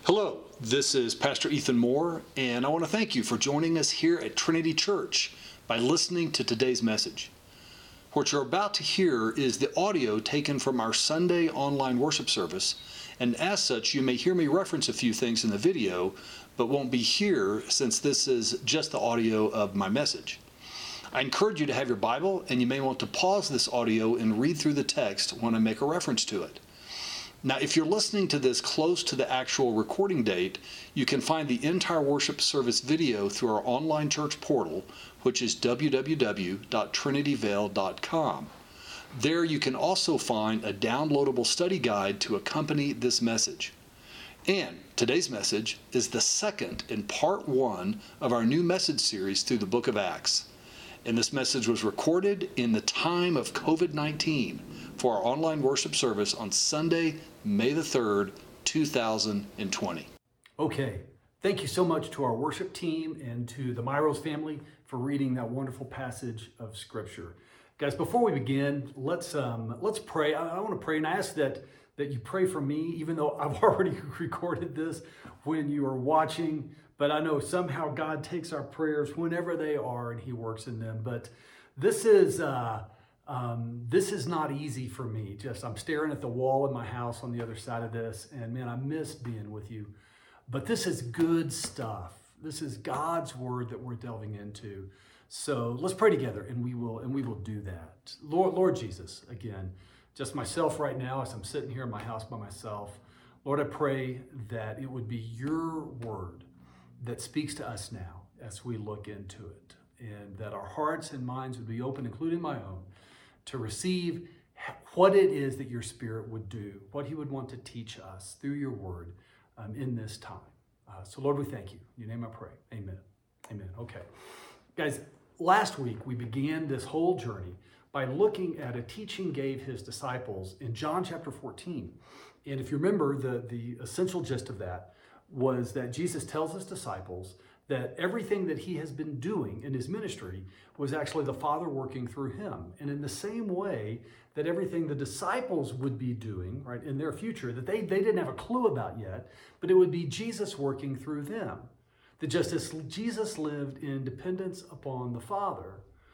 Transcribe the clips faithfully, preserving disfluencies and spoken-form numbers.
Hello, this is Pastor Ethan Moore, and I want to thank you for joining us here at Trinity Church by listening to today's message. What you're about to hear is the audio taken from our Sunday online worship service, and as such, you may hear me reference a few things in the video, but won't be here since this is just the audio of my message. I encourage you to have your Bible, and you may want to pause this audio and read through the text when I make a reference to it. Now, if you're listening to this close to the actual recording date, you can find the entire worship service video through our online church portal, which is w w w dot trinity vale dot com. There you can also find a downloadable study guide to accompany this message. And today's message is the second in part one of our new message series through the book of Acts. And this message was recorded in the time of covid nineteen for our online worship service on Sunday, May the third, two thousand twenty. Okay, thank you so much to our worship team and to the Myros family for reading that wonderful passage of Scripture. Guys, before we begin, let's um, let's pray. I, I want to pray and ask that, that you pray for me, even though I've already recorded this when you are watching. But I know somehow God takes our prayers whenever they are and He works in them. But this is uh, um, this is not easy for me. Just I'm staring at the wall in my house on the other side of this, and man, I miss being with you. But this is good stuff. This is God's word that we're delving into. So let's pray together, and we will and we will do that. Lord, Lord Jesus, again, just myself right now as I'm sitting here in my house by myself. Lord, I pray that it would be your word that speaks to us now as we look into it, and that our hearts and minds would be open, including my own, to receive what it is that your Spirit would do, what He would want to teach us through your word um, in this time. Uh, so Lord, we thank you. In your name I pray. Amen. Amen. Okay. Guys, last week we began this whole journey by looking at a teaching gave his disciples in John chapter fourteen. And if you remember, the, the essential gist of that was that Jesus tells his disciples that everything that he has been doing in his ministry was actually the Father working through him. And in the same way that everything the disciples would be doing, right, in their future, that they, they didn't have a clue about yet, but it would be Jesus working through them. That just as Jesus lived in dependence upon the Father,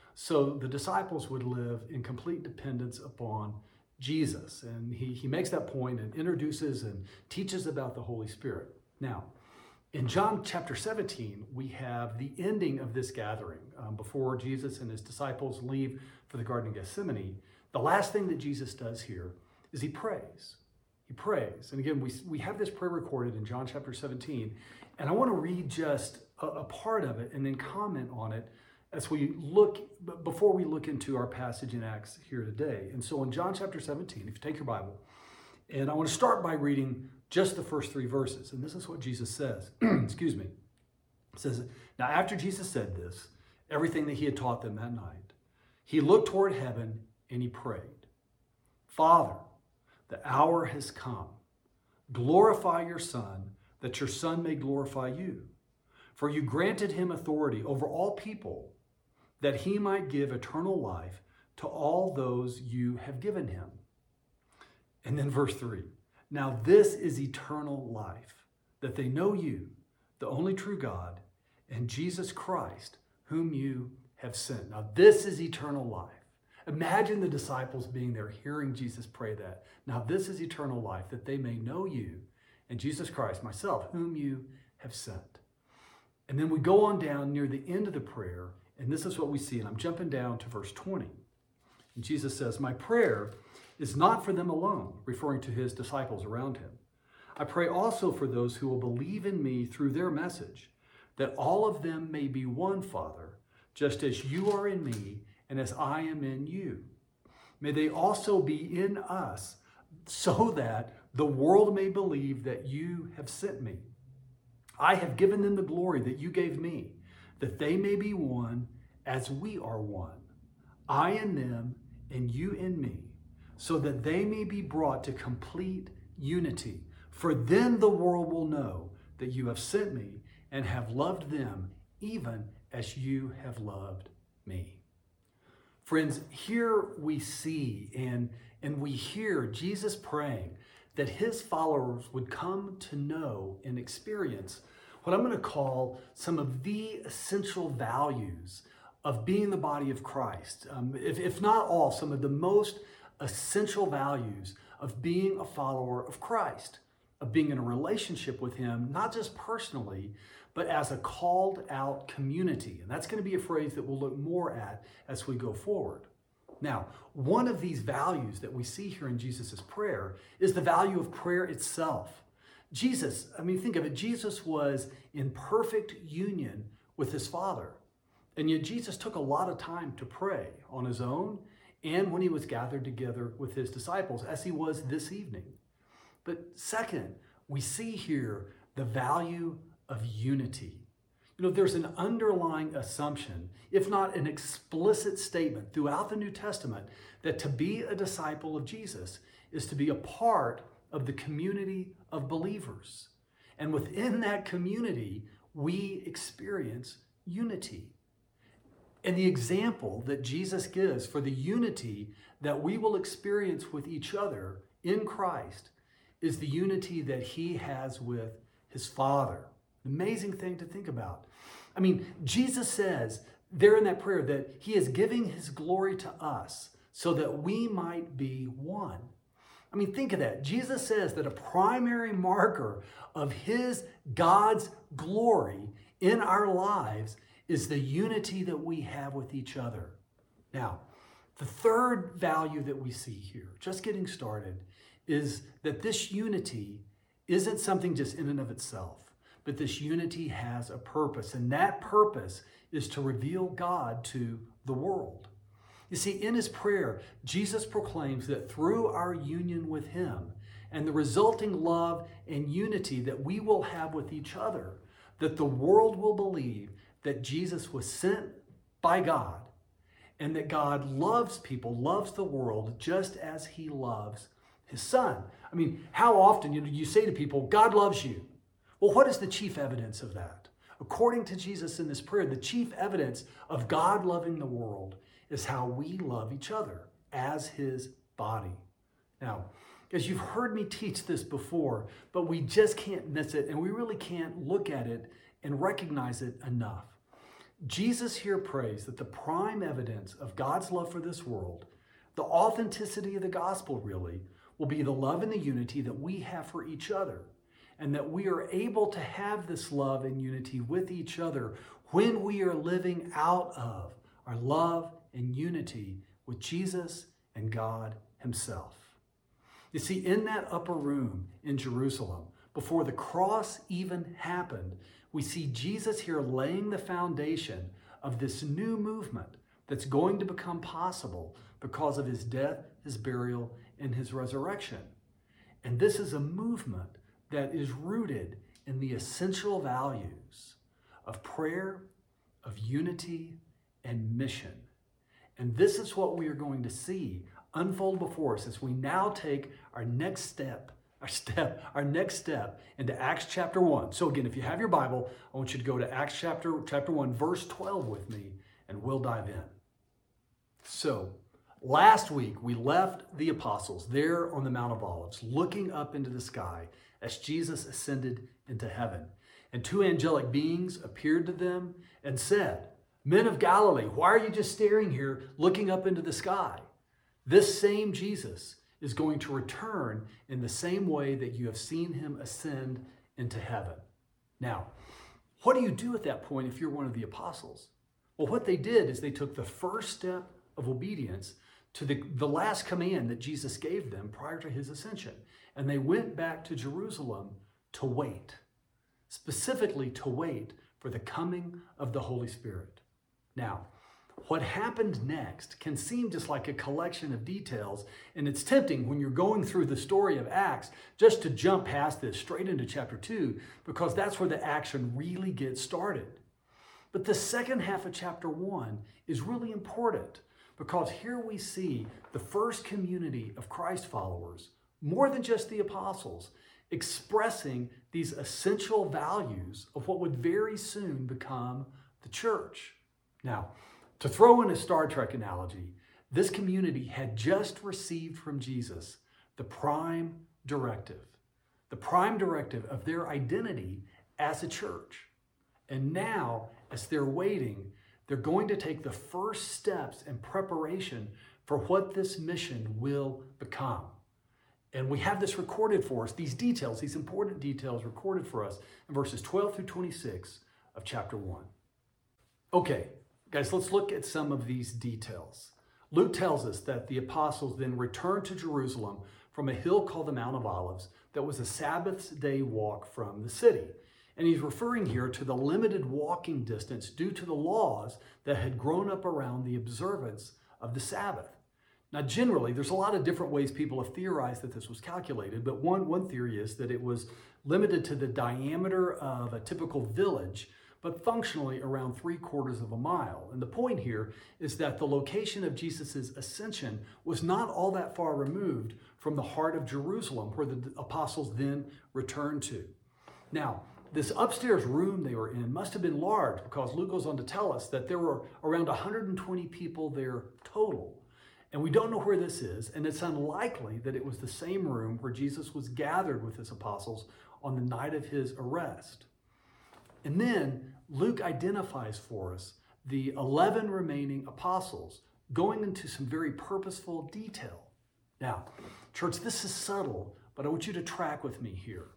so the disciples would live in complete dependence upon Jesus. And he, he makes that point and introduces and teaches about the Holy Spirit. Now, in John chapter seventeen, we have the ending of this gathering. Um, before Jesus and his disciples leave for the Garden of Gethsemane, the last thing that Jesus does here is he prays. He prays. And again, we, we have this prayer recorded in John chapter seventeen, and I want to read just a, a part of it and then comment on it as we look, before we look into our passage in Acts here today. And so in John chapter seventeen, if you take your Bible, and I want to start by reading just the first three verses. And this is what Jesus says. Excuse me. It says, now after Jesus said this, everything that he had taught them that night, he looked toward heaven and he prayed, Father, the hour has come. Glorify your Son, that your Son may glorify you. For you granted him authority over all people, that he might give eternal life to all those you have given him. And then verse three. Now this is eternal life, that they know you, the only true God, and Jesus Christ, whom you have sent. Now this is eternal life. Imagine the disciples being there, hearing Jesus pray that. Now this is eternal life, that they may know you, and Jesus Christ, myself, whom you have sent. And then we go on down near the end of the prayer, and this is what we see. And I'm jumping down to verse twenty. And Jesus says, my prayer is not for them alone, referring to his disciples around him. I pray also for those who will believe in me through their message, that all of them may be one, Father, just as you are in me and as I am in you. May they also be in us, so that the world may believe that you have sent me. I have given them the glory that you gave me, that they may be one as we are one. I in them and you in me, so that they may be brought to complete unity. For then the world will know that you have sent me and have loved them even as you have loved me. Friends, here we see and, and we hear Jesus praying that his followers would come to know and experience what I'm going to call some of the essential values of being the body of Christ. Um, if, if not all, some of the most essential values of being a follower of Christ, of being in a relationship with him, not just personally, but as a called out community. And that's going to be a phrase that we'll look more at as we go forward. Now, one of these values that we see here in Jesus' prayer is the value of prayer itself. Jesus, I mean, think of it, Jesus was in perfect union with his Father. And yet Jesus took a lot of time to pray on his own and when he was gathered together with his disciples, as he was this evening. But second, we see here the value of unity. You know, there's an underlying assumption, if not an explicit statement throughout the New Testament, that to be a disciple of Jesus is to be a part of the community of believers. And within that community, we experience unity. And the example that Jesus gives for the unity that we will experience with each other in Christ is the unity that he has with his Father. Amazing thing to think about. I mean, Jesus says there in that prayer that he is giving his glory to us so that we might be one. I mean, think of that. Jesus says that a primary marker of his, God's glory in our lives is the unity that we have with each other. Now, the third value that we see here, just getting started, is that this unity isn't something just in and of itself, but this unity has a purpose, and that purpose is to reveal God to the world. You see, in his prayer, Jesus proclaims that through our union with him and the resulting love and unity that we will have with each other, that the world will believe that Jesus was sent by God and that God loves people, loves the world just as he loves his Son. I mean, how often you know, you say to people, God loves you. Well, what is the chief evidence of that? According to Jesus in this prayer, the chief evidence of God loving the world is how we love each other as his body. Now, as you've heard me teach this before, but we just can't miss it, and we really can't look at it and recognize it enough. Jesus here prays that the prime evidence of God's love for this world, the authenticity of the gospel really, will be the love and the unity that we have for each other, and that we are able to have this love and unity with each other when we are living out of our love and unity with Jesus and God himself. You see, in that upper room in Jerusalem, before the cross even happened, we see Jesus here laying the foundation of this new movement that's going to become possible because of his death, his burial, and his resurrection. And this is a movement that is rooted in the essential values of prayer, of unity, and mission. And this is what we are going to see unfold before us as we now take our next step, our step, our next step into Acts chapter one. So again, if you have your Bible, I want you to go to Acts chapter, chapter one, verse twelve with me, and we'll dive in. So, last week we left the apostles there on the Mount of Olives, looking up into the sky as Jesus ascended into heaven. And two angelic beings appeared to them and said, "Men of Galilee, why are you just staring here looking up into the sky? This same Jesus is going to return in the same way that you have seen him ascend into heaven." Now, what do you do at that point if you're one of the apostles? Well, what they did is they took the first step of obedience to the, the last command that Jesus gave them prior to his ascension. And they went back to Jerusalem to wait, specifically to wait for the coming of the Holy Spirit. Now, what happened next can seem just like a collection of details, and it's tempting when you're going through the story of Acts just to jump past this straight into chapter two, because that's where the action really gets started. But the second half of chapter one is really important, because here we see the first community of Christ followers, more than just the apostles, expressing these essential values of what would very soon become the church. Now, to throw in a Star Trek analogy, this community had just received from Jesus the prime directive, the prime directive of their identity as a church. And now, as they're waiting, they're going to take the first steps in preparation for what this mission will become. And we have this recorded for us, these details, these important details recorded for us in verses twelve through twenty-six of chapter one. Okay, guys, let's look at some of these details. Luke tells us that the apostles then returned to Jerusalem from a hill called the Mount of Olives that was a Sabbath day walk from the city. And he's referring here to the limited walking distance due to the laws that had grown up around the observance of the Sabbath. Now, generally, there's a lot of different ways people have theorized that this was calculated, but one, one theory is that it was limited to the diameter of a typical village, but functionally around three quarters of a mile. And the point here is that the location of Jesus' ascension was not all that far removed from the heart of Jerusalem, where the apostles then returned to. Now, this upstairs room they were in must have been large, because Luke goes on to tell us that there were around one hundred twenty people there total. And we don't know where this is, and it's unlikely that it was the same room where Jesus was gathered with his apostles on the night of his arrest. And then Luke identifies for us the eleven remaining apostles, going into some very purposeful detail. Now, church, this is subtle, but I want you to track with me here.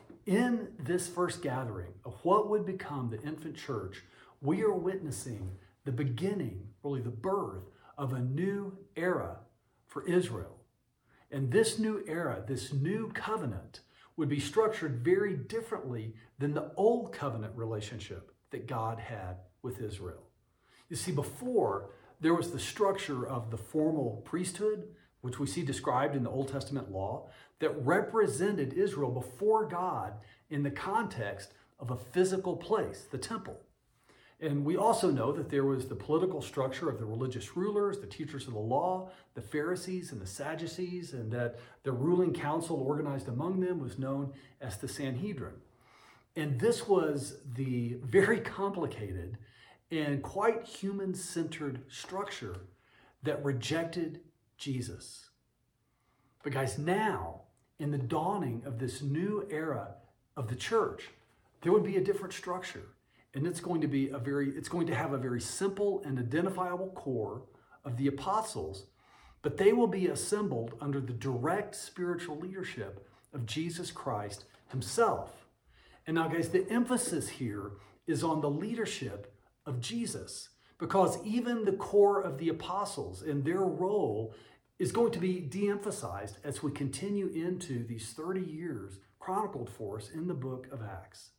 In this first gathering of what would become the infant church, we are witnessing the beginning, really the birth, of a new era for Israel. And this new era, this new covenant, would be structured very differently than the old covenant relationship that God had with Israel. You see, before, there was the structure of the formal priesthood, which we see described in the Old Testament law, that represented Israel before God in the context of a physical place, the temple. And we also know that there was the political structure of the religious rulers, the teachers of the law, the Pharisees and the Sadducees, and that the ruling council organized among them was known as the Sanhedrin. And this was the very complicated and quite human-centered structure that rejected Jesus. But guys, now, in the dawning of this new era of the church, there would be a different structure. And it's going to be a very, it's going to have a very simple and identifiable core of the apostles, but they will be assembled under the direct spiritual leadership of Jesus Christ himself. And now, guys, the emphasis here is on the leadership of Jesus, because even the core of the apostles and their role is going to be de-emphasized as we continue into these thirty years chronicled for us in the book of Acts.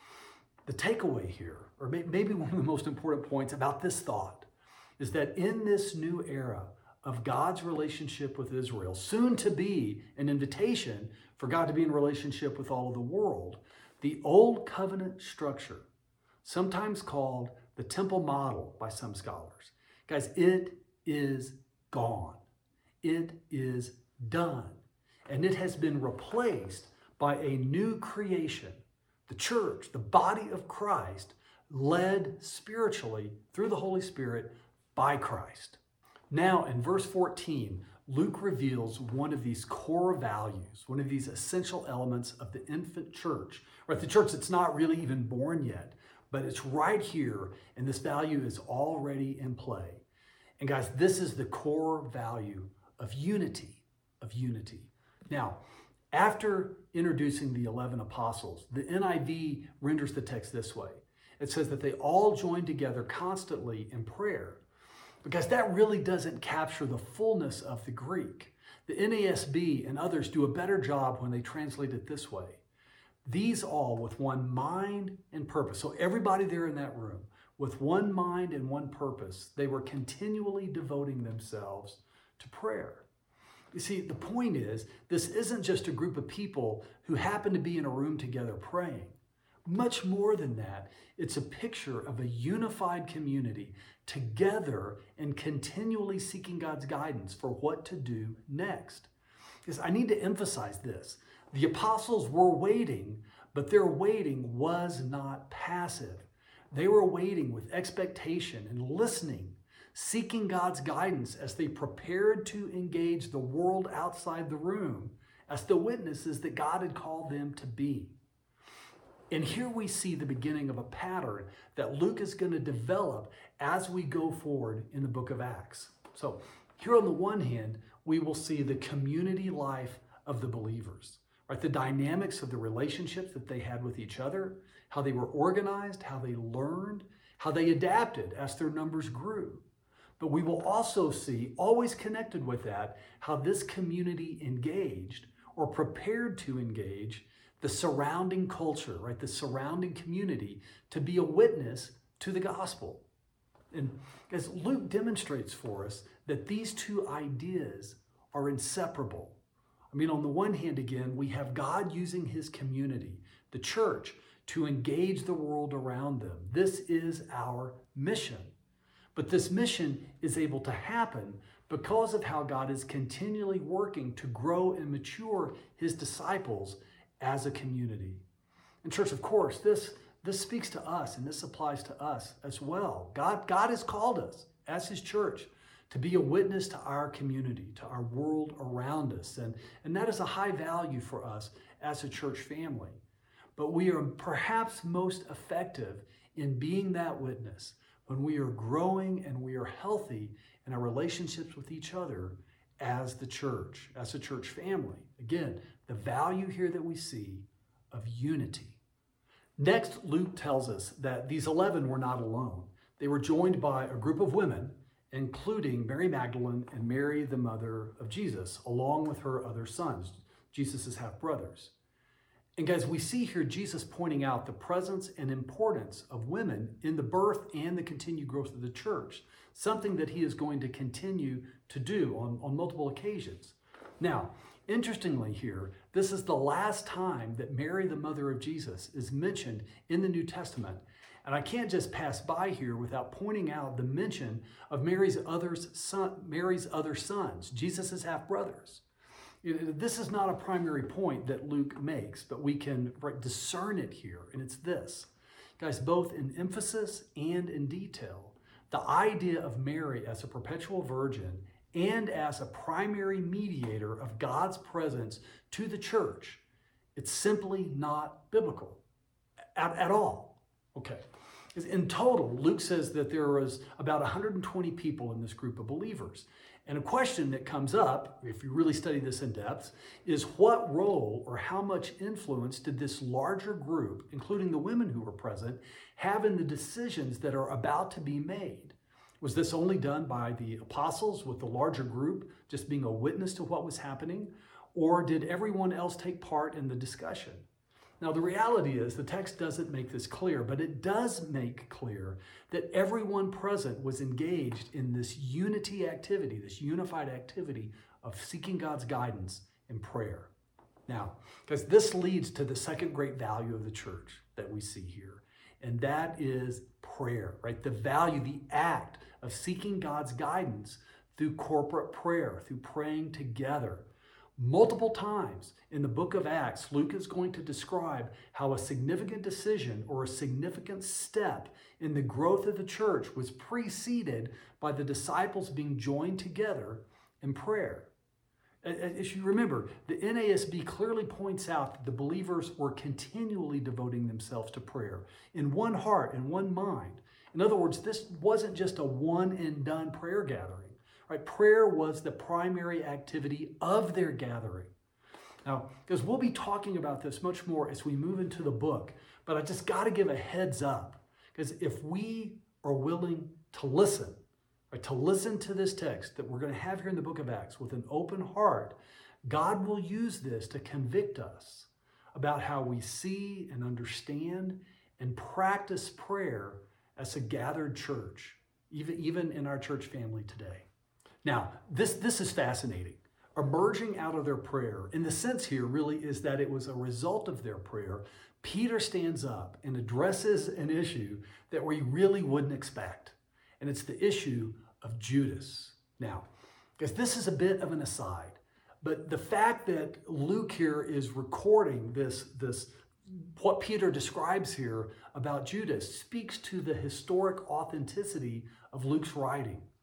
The takeaway here, or maybe one of the most important points about this thought, is that in this new era of God's relationship with Israel, soon to be an invitation for God to be in relationship with all of the world, the old covenant structure, sometimes called the temple model by some scholars, guys, it is gone. It is done. And it has been replaced by a new creation, the church, the body of Christ, led spiritually through the Holy Spirit by Christ. Now, in verse fourteen, Luke reveals one of these core values, one of these essential elements of the infant church, right? The church that's not really even born yet, but it's right here, and this value is already in play. And guys, this is the core value of unity, of unity. Now, after introducing the eleven apostles, the N I V renders the text this way. It says that they all joined together constantly in prayer. Because that really doesn't capture the fullness of the Greek. The N A S B and others do a better job when they translate it this way. These all with one mind and purpose. So everybody there in that room, with one mind and one purpose, they were continually devoting themselves to prayer. You see, the point is, this isn't just a group of people who happen to be in a room together praying. Much more than that, it's a picture of a unified community together and continually seeking God's guidance for what to do next. Because I need to emphasize this. The apostles were waiting, but their waiting was not passive. They were waiting with expectation and listening, seeking God's guidance as they prepared to engage the world outside the room as the witnesses that God had called them to be. And here we see the beginning of a pattern that Luke is going to develop as we go forward in the book of Acts. So here on the one hand, we will see the community life of the believers, right? The dynamics of the relationships that they had with each other, how they were organized, how they learned, how they adapted as their numbers grew. But we will also see, always connected with that, how this community engaged or prepared to engage the surrounding culture, right? The surrounding community to be a witness to the gospel. And as Luke demonstrates for us that these two ideas are inseparable. I mean, on the one hand, again, we have God using his community, the church, to engage the world around them. This is our mission. But this mission is able to happen because of how God is continually working to grow and mature his disciples as a community. And church, of course, this, this speaks to us and this applies to us as well. God, God has called us as his church to be a witness to our community, to our world around us. And, and that is a high value for us as a church family. But we are perhaps most effective in being that witness when we are growing and we are healthy in our relationships with each other as the church, as a church family. Again, the value here that we see of unity. Next, Luke tells us that these eleven were not alone. They were joined by a group of women, including Mary Magdalene and Mary, the mother of Jesus, along with her other sons, Jesus' half-brothers. And guys, we see here Jesus pointing out the presence and importance of women in the birth and the continued growth of the church, something that he is going to continue to do on, on multiple occasions. Now, interestingly here, this is the last time that Mary, the mother of Jesus, is mentioned in the New Testament. And I can't just pass by here without pointing out the mention of Mary's other, son, Mary's other sons, Jesus' half-brothers. This is not a primary point that Luke makes, but we can right, discern it here, and it's this. Guys, both in emphasis and in detail, the idea of Mary as a perpetual virgin and as a primary mediator of God's presence to the church, it's simply not biblical at, at all. Okay. In total, Luke says that there was about one hundred twenty people in this group of believers. And a question that comes up, if you really study this in depth, is what role or how much influence did this larger group, including the women who were present, have in the decisions that are about to be made? Was this only done by the apostles with the larger group just being a witness to what was happening? Or did everyone else take part in the discussion? Now, the reality is the text doesn't make this clear, but it does make clear that everyone present was engaged in this unity activity, this unified activity of seeking God's guidance in prayer. Now, because this leads to the second great value of the church that we see here, and that is prayer, right? The value, the act of seeking God's guidance through corporate prayer, through praying together. Multiple times in the book of Acts, Luke is going to describe how a significant decision or a significant step in the growth of the church was preceded by the disciples being joined together in prayer. As you remember, the N A S B clearly points out that the believers were continually devoting themselves to prayer in one heart and one mind. In other words, this wasn't just a one and done prayer gathering. Right? Prayer was the primary activity of their gathering. Now, because we'll be talking about this much more as we move into the book, but I just got to give a heads up, because if we are willing to listen, right, to listen to this text that we're going to have here in the book of Acts with an open heart, God will use this to convict us about how we see and understand and practice prayer as a gathered church, even, even in our church family today. Now, this, this is fascinating. Emerging out of their prayer, in the sense here really is that it was a result of their prayer, Peter stands up and addresses an issue that we really wouldn't expect. And it's the issue of Judas. Now, because this is a bit of an aside, but the fact that Luke here is recording this, this what Peter describes here about Judas speaks to the historic authenticity of Luke's writing.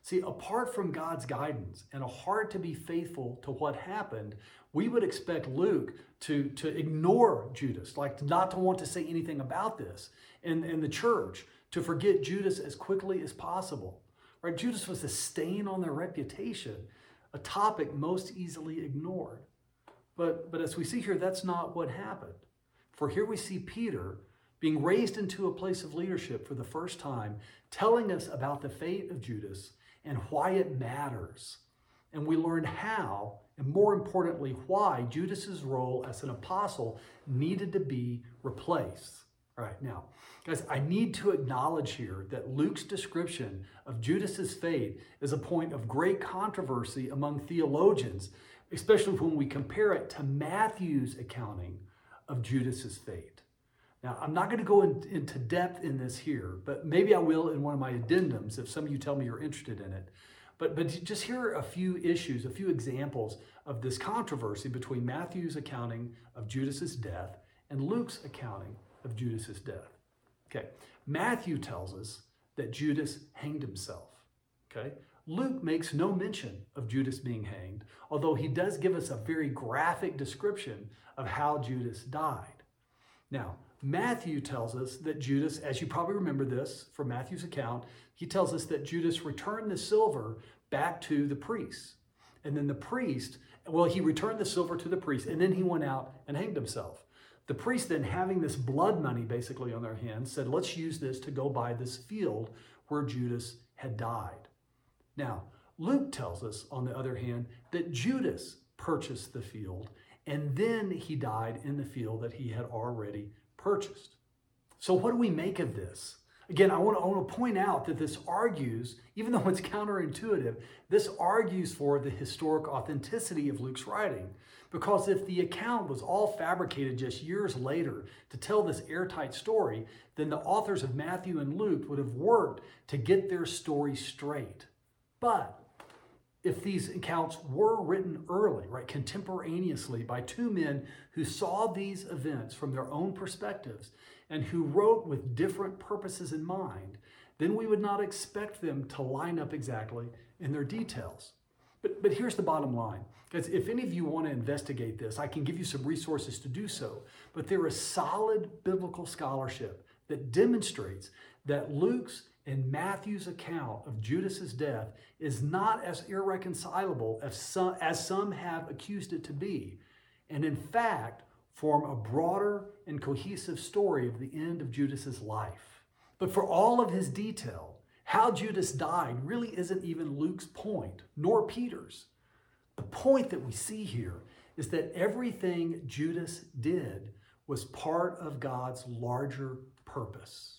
See, apart from God's guidance and a heart to be faithful to what happened, we would expect Luke to, to ignore Judas, like not to want to say anything about this, and, and the church to forget Judas as quickly as possible. Right? Judas was a stain on their reputation, a topic most easily ignored. But, but as we see here, that's not what happened. For here we see Peter being raised into a place of leadership for the first time, telling us about the fate of Judas and why it matters. And we learn how, and more importantly, why Judas's role as an apostle needed to be replaced. All right, now, guys, I need to acknowledge here that Luke's description of Judas's fate is a point of great controversy among theologians, especially when we compare it to Matthew's accounting of Judas's fate. Now, I'm not going to go in, into depth in this here, but maybe I will in one of my addendums if some of you tell me you're interested in it. But, but just here are a few issues, a few examples of this controversy between Matthew's accounting of Judas's death and Luke's accounting of Judas's death. Okay, Matthew tells us that Judas hanged himself. Okay, Luke makes no mention of Judas being hanged, although he does give us a very graphic description of how Judas died. Now, Matthew tells us that Judas, as you probably remember this from Matthew's account, he tells us that Judas returned the silver back to the priest. And then the priest, well, he returned the silver to the priest, and then he went out and hanged himself. The priest then, having this blood money basically on their hands, said, let's use this to go buy this field where Judas had died. Now, Luke tells us, on the other hand, that Judas purchased the field, and then he died in the field that he had already purchased. So what do we make of this? Again, I want to, I want to point out that this argues, even though it's counterintuitive, this argues for the historic authenticity of Luke's writing. Because if the account was all fabricated just years later to tell this airtight story, then the authors of Matthew and Luke would have worked to get their story straight. But if these accounts were written early, right, contemporaneously by two men who saw these events from their own perspectives and who wrote with different purposes in mind, then we would not expect them to line up exactly in their details. But, but here's the bottom line. Guys, if any of you want to investigate this, I can give you some resources to do so. But there is solid biblical scholarship that demonstrates that Luke's and Matthew's account of Judas's death is not as irreconcilable as some, as some have accused it to be, and in fact form a broader and cohesive story of the end of Judas's life. But for all of his detail, how Judas died really isn't even Luke's point, nor Peter's. The point that we see here is that everything Judas did was part of God's larger purpose.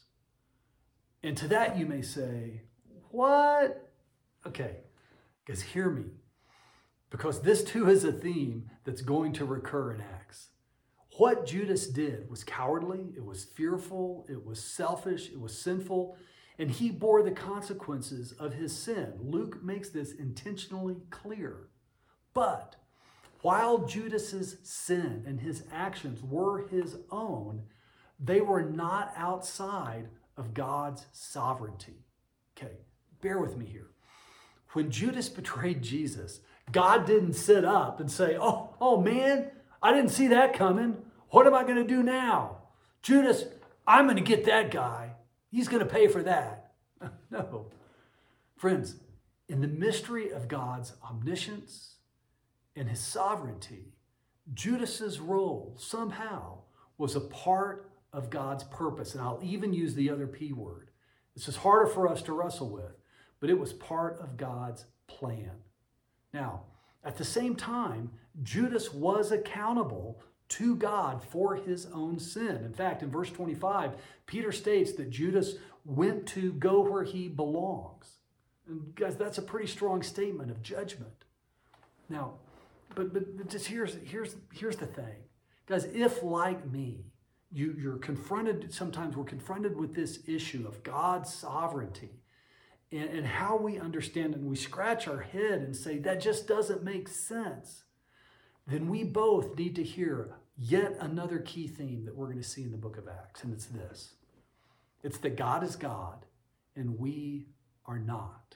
And to that you may say, what? Okay, guys, hear me. Because this too is a theme that's going to recur in Acts. What Judas did was cowardly, it was fearful, it was selfish, it was sinful, and he bore the consequences of his sin. Luke makes this intentionally clear. But while Judas's sin and his actions were his own, they were not outside of God's sovereignty. Okay, bear with me here. When Judas betrayed Jesus, God didn't sit up and say, oh, oh man, I didn't see that coming. What am I going to do now? Judas, I'm going to get that guy. He's going to pay for that. No. Friends, in the mystery of God's omniscience and his sovereignty, Judas's role somehow was a part of God's purpose. And I'll even use the other P word. This is harder for us to wrestle with, but it was part of God's plan. Now, at the same time, Judas was accountable to God for his own sin. In fact, in verse twenty-five, Peter states that Judas went to go where he belongs. And guys, that's a pretty strong statement of judgment. Now, but, but just here's, here's, here's the thing. Guys, if like me, you, you're confronted, sometimes we're confronted with this issue of God's sovereignty and, and how we understand it, and we scratch our head and say, that just doesn't make sense, then we both need to hear yet another key theme that we're going to see in the book of Acts, and it's this. It's that God is God and we are not.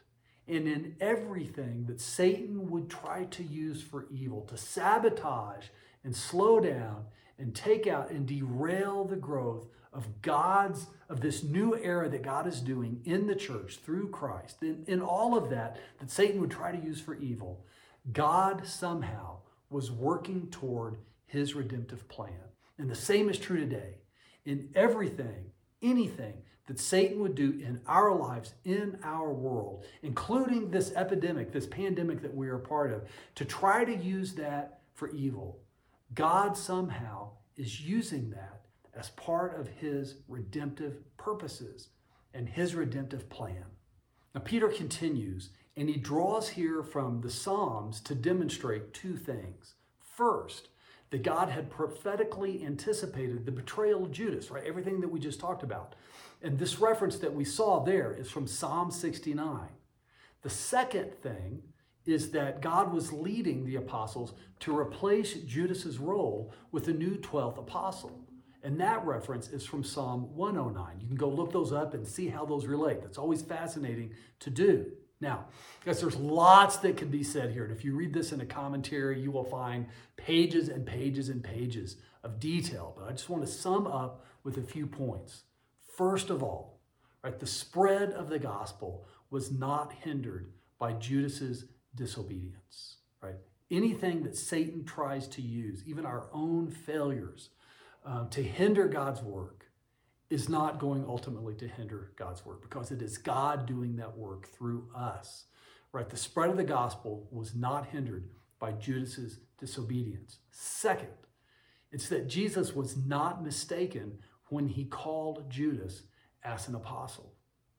and in everything that Satan would try to use for evil, to sabotage and slow down and take out and derail the growth of God's, of this new era that God is doing in the church through Christ. In, in all of that, that Satan would try to use for evil, God somehow was working toward his redemptive plan. And the same is true today. In everything, anything that Satan would do in our lives, in our world, including this epidemic, this pandemic that we are a part of, to try to use that for evil, God somehow is using that as part of his redemptive purposes and his redemptive plan. Now, Peter continues, and he draws here from the Psalms to demonstrate two things. First, that God had prophetically anticipated the betrayal of Judas, right? Everything that we just talked about. And this reference that we saw there is from Psalm sixty-nine. The second thing is that God was leading the apostles to replace Judas's role with the new twelfth apostle. And that reference is from Psalm one oh nine. You can go look those up and see how those relate. That's always fascinating to do. Now, guys, there's lots that could be said here. And if you read this in a commentary, you will find pages and pages and pages of detail. But I just want to sum up with a few points. First of all, right, the spread of the gospel was not hindered by Judas's disobedience. Right? Anything that Satan tries to use, even our own failures, um, to hinder God's work, is not going ultimately to hinder God's work, because it is God doing that work through us. Right? The spread of the gospel was not hindered by Judas's disobedience. Second, it's that Jesus was not mistaken when he called Judas as an apostle.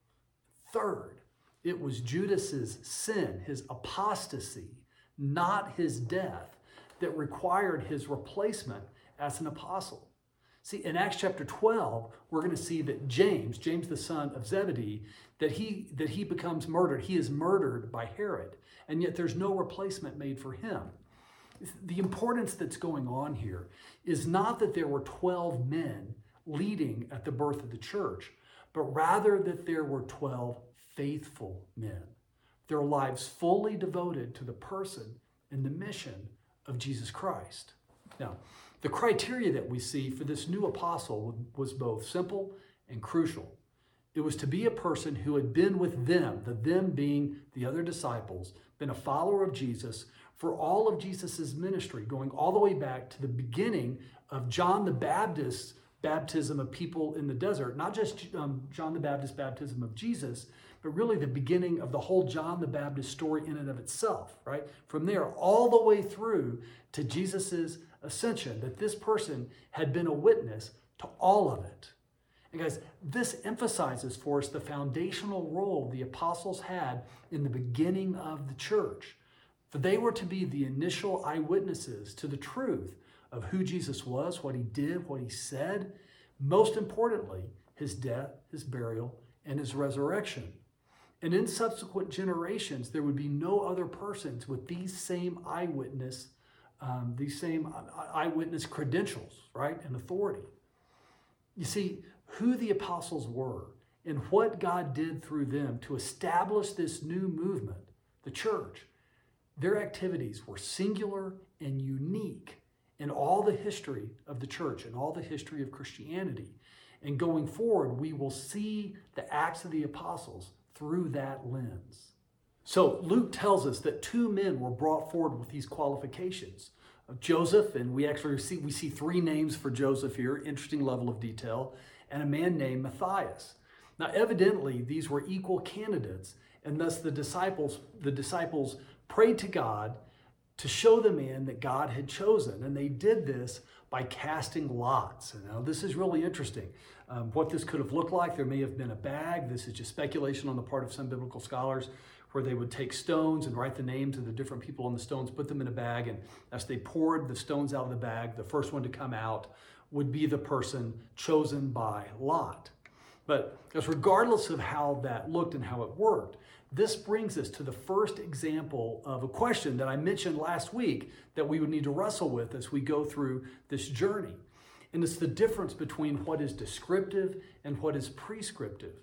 Third, it was Judas's sin, his apostasy, not his death, that required his replacement as an apostle. See, in Acts chapter twelve, we're going to see that James, James the son of Zebedee, that he, that he becomes murdered. He is murdered by Herod, and yet there's no replacement made for him. The importance that's going on here is not that there were twelve men leading at the birth of the church, but rather that there were twelve faithful men, their lives fully devoted to the person and the mission of Jesus Christ. Now, the criteria that we see for this new apostle was both simple and crucial. It was to be a person who had been with them, the them being the other disciples, been a follower of Jesus for all of Jesus's ministry, going all the way back to the beginning of John the Baptist's baptism of people in the desert, not just um, John the Baptist's baptism of Jesus, but really the beginning of the whole John the Baptist story in and of itself, right? From there all the way through to Jesus's ascension, that this person had been a witness to all of it. And guys, this emphasizes for us the foundational role the apostles had in the beginning of the church. For they were to be the initial eyewitnesses to the truth of who Jesus was, what he did, what he said, most importantly, his death, his burial, and his resurrection. And in subsequent generations, there would be no other persons with these same eyewitness, um, these same eyewitness credentials, right, and authority. You see, who the apostles were and what God did through them to establish this new movement, the church, their activities were singular and unique in all the history of the church and all the history of Christianity. And going forward, we will see the Acts of the Apostles through that lens. So Luke tells us that two men were brought forward with these qualifications. Of Joseph, and we actually see, we see three names for Joseph here, interesting level of detail, and a man named Matthias. Now, evidently, these were equal candidates, and thus the disciples, the disciples prayed to God to show the man that God had chosen. And they did this by casting lots. And now this is really interesting. Um, what this could have looked like, there may have been a bag. This is just speculation on the part of some biblical scholars, where they would take stones and write the names of the different people on the stones, put them in a bag, and as they poured the stones out of the bag, the first one to come out would be the person chosen by lot. But as regardless of how that looked and how it worked, this brings us to the first example of a question that I mentioned last week that we would need to wrestle with as we go through this journey. And it's the difference between what is descriptive and what is prescriptive.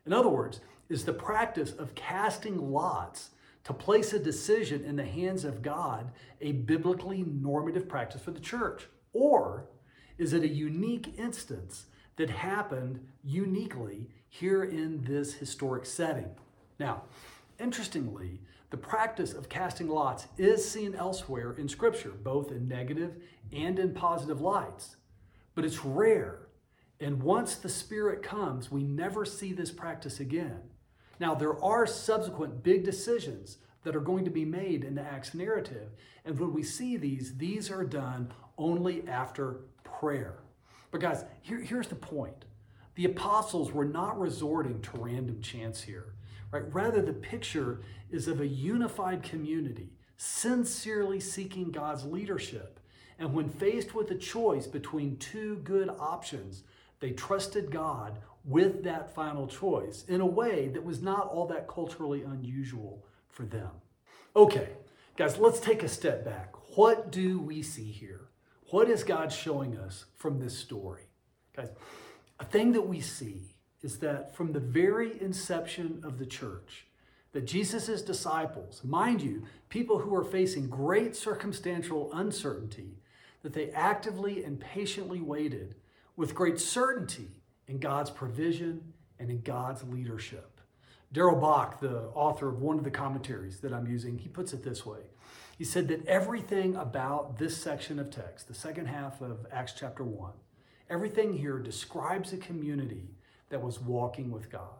In other words, is the practice of casting lots to place a decision in the hands of God a biblically normative practice for the church? Or is it a unique instance that happened uniquely here in this historic setting? Now, interestingly, the practice of casting lots is seen elsewhere in Scripture, both in negative and in positive lights. But it's rare. And once the Spirit comes, we never see this practice again. Now, there are subsequent big decisions that are going to be made in the Acts narrative. And when we see these, these are done only after prayer. But guys, here, here's the point. The apostles were not resorting to random chance here, right? Rather, the picture is of a unified community, sincerely seeking God's leadership. And when faced with a choice between two good options, they trusted God with that final choice in a way that was not all that culturally unusual for them. Okay, guys, let's take a step back. What do we see here? What is God showing us from this story? Guys, a thing that we see is that from the very inception of the church, that Jesus' disciples, mind you, people who are facing great circumstantial uncertainty, that they actively and patiently waited with great certainty in God's provision and in God's leadership. Darrell Bock, the author of one of the commentaries that I'm using, he puts it this way. He said that everything about this section of text, the second half of Acts chapter one, everything here describes a community that was walking with God.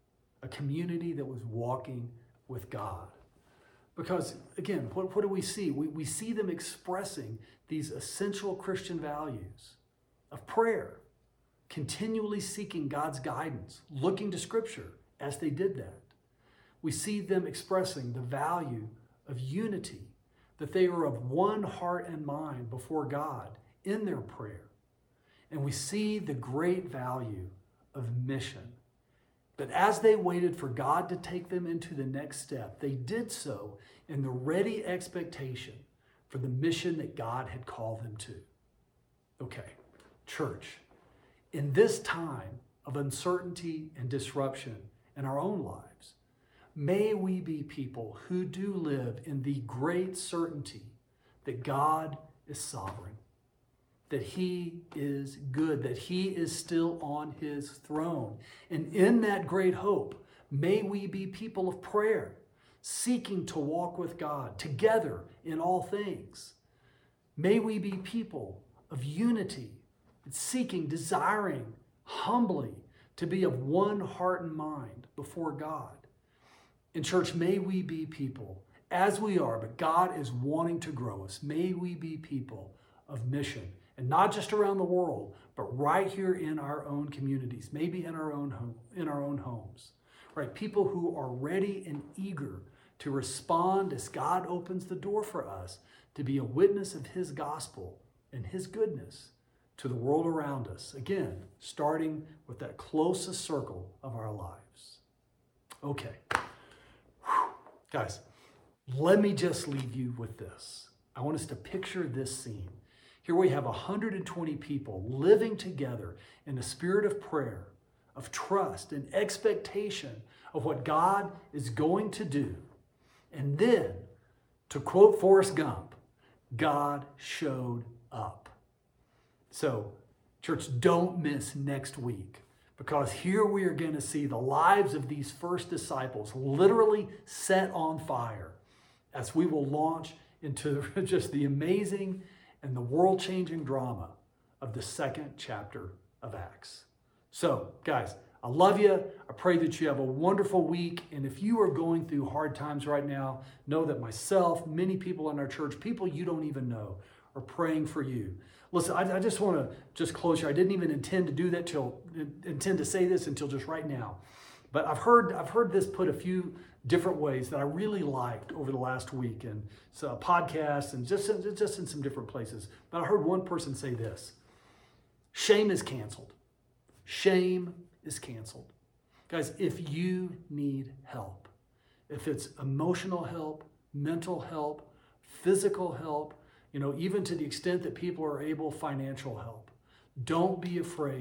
A community that was walking with God. Because, again, what, what do we see? We, we see them expressing these essential Christian values of prayer, continually seeking God's guidance, looking to Scripture as they did that. We see them expressing the value of unity, that they are of one heart and mind before God in their prayer. And we see the great value of mission. But as they waited for God to take them into the next step, they did so in the ready expectation for the mission that God had called them to. Okay, church, in this time of uncertainty and disruption in our own lives, may we be people who do live in the great certainty that God is sovereign, that He is good, that He is still on His throne. And in that great hope, may we be people of prayer, seeking to walk with God together in all things. May we be people of unity, seeking, desiring, humbly to be of one heart and mind before God. In church, may we be people, as we are, but God is wanting to grow us. May we be people of mission, and not just around the world, but right here in our own communities, maybe in our own home, in our own homes. Right? People who are ready and eager to respond as God opens the door for us to be a witness of His gospel and His goodness to the world around us. Again, starting with that closest circle of our lives. Okay. Whew. Guys, let me just leave you with this. I want us to picture this scene. Here we have one hundred twenty people living together in a spirit of prayer, of trust and expectation of what God is going to do. And then, to quote Forrest Gump, God showed up. So, church, don't miss next week, because here we are going to see the lives of these first disciples literally set on fire as we will launch into just the amazing and the world-changing drama of the second chapter of Acts. So, guys, I love you. I pray that you have a wonderful week. And if you are going through hard times right now, know that myself, many people in our church, people you don't even know, are praying for you. Listen, I, I just want to just close here. I didn't even intend to do that till intend to say this until just right now. But I've heard I've heard this put a few different ways that I really liked over the last week, and so podcasts and just just in some different places. But I heard one person say this: shame is canceled. Shame is canceled. Guys, if you need help, if it's emotional help, mental help, physical help, you know, even to the extent that people are able, financial help, don't be afraid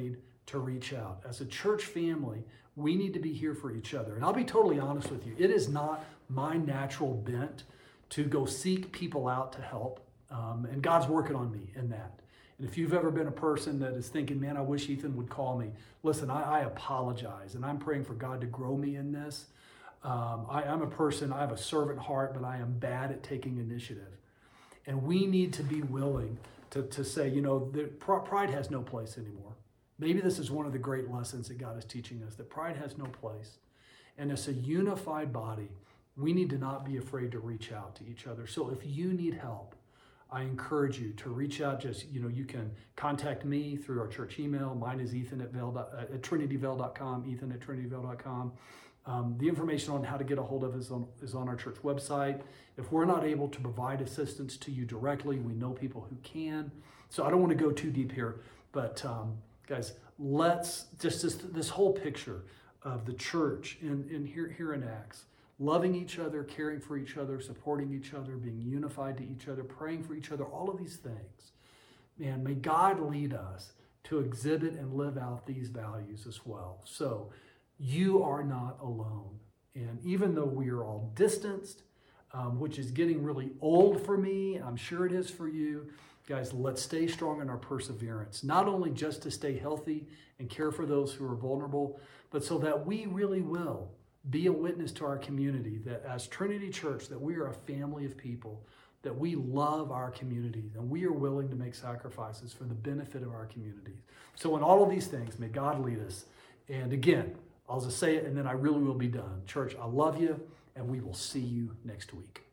to reach out. As a church family, we need to be here for each other. And I'll be totally honest with you. It is not my natural bent to go seek people out to help. Um, and God's working on me in that. And if you've ever been a person that is thinking, man, I wish Ethan would call me. Listen, I, I apologize. And I'm praying for God to grow me in this. Um, I, I'm a person, I have a servant heart, but I am bad at taking initiative. And we need to be willing to, to say, you know, the, pride has no place anymore. Maybe this is one of the great lessons that God is teaching us, that pride has no place. And as a unified body, we need to not be afraid to reach out to each other. So if you need help, I encourage you to reach out. Just, you know, you can contact me through our church email. Mine is ethan at, at trinityvale dot com, ethan at trinityvale dot com. Um, the information on how to get a hold of us is on, is on our church website. If we're not able to provide assistance to you directly, we know people who can. So I don't want to go too deep here, but um, guys, let's just this, this whole picture of the church in, in here, here in Acts, loving each other, caring for each other, supporting each other, being unified to each other, praying for each other, all of these things. Man, may God lead us to exhibit and live out these values as well. So you are not alone. And even though we are all distanced, um, which is getting really old for me, I'm sure it is for you, guys, let's stay strong in our perseverance, not only just to stay healthy and care for those who are vulnerable, but so that we really will be a witness to our community, that as Trinity Church, that we are a family of people, that we love our community, and we are willing to make sacrifices for the benefit of our community. So in all of these things, may God lead us. And again, I'll just say it and then I really will be done. Church, I love you, and we will see you next week.